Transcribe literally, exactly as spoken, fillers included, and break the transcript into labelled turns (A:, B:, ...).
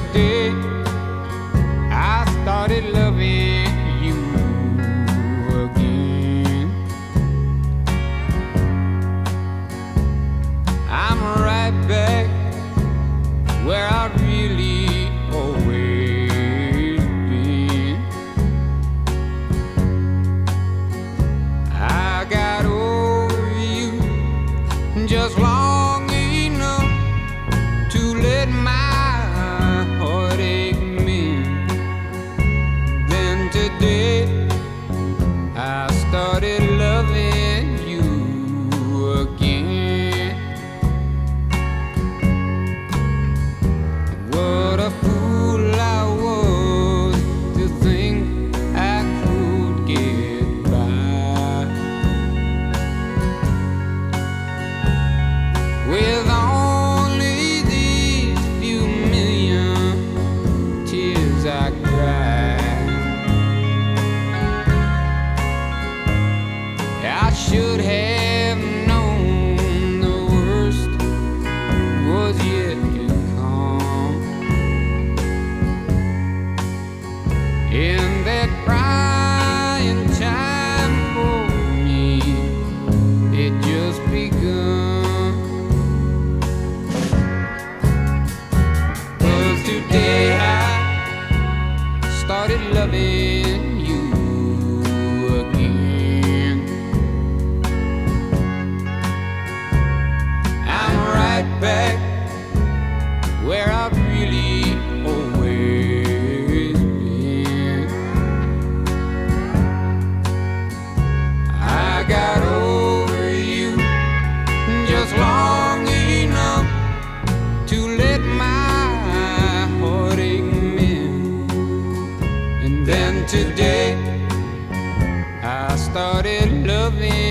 A: today I started loving you again. I'm right back where I really always been. I got over you just long enough to let my heartache mend. Then today I started loving you again. What a fool I was to think I could get by with only these few million tears I cried. I should have known the worst was yet to come. In that crying time for me, it just begun. 'Cause today I started loving you again. I'm right back where I've really always been. I got over you just long enough to let my heartache mend. And then today I started loving